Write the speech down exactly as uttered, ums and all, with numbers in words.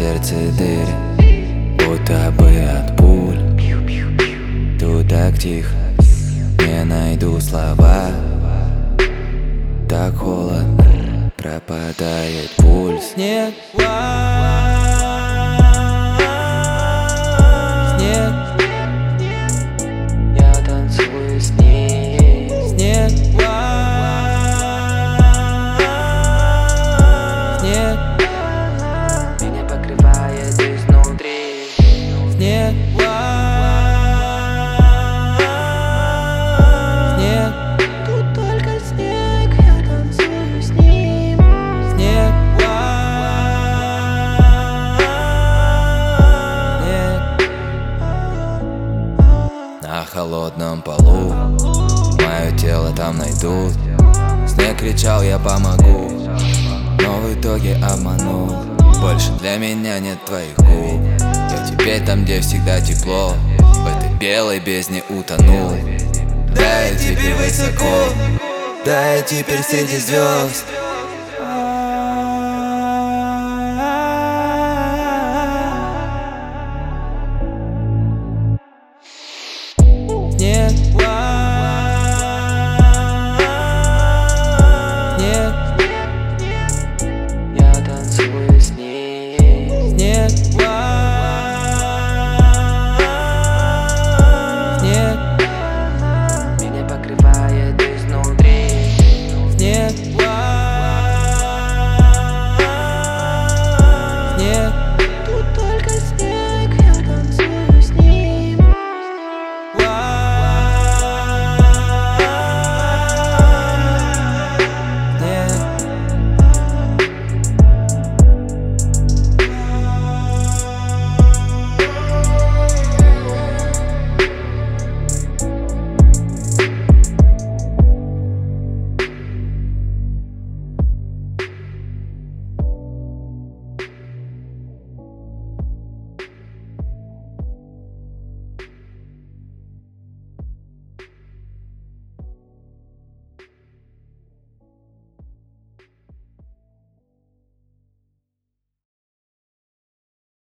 сердце дыры, будто бы от пуль. Тут так тихо, не найду слова. Так холодно, пропадает пульс. Снег, снег, Я танцую с ней. снег, снег, Меня покрывает изнутри. снег, снег, Тут только снег, я танцую с ним. снег, снег. На холодном полу мое тело там найдут. Снег кричал, я помогу, но в итоге обманул. Больше для меня нет твоих губ. Я теперь там, где всегда тепло, в этой белой бездне утонул. Да, я теперь высоко, да, я теперь среди звезд.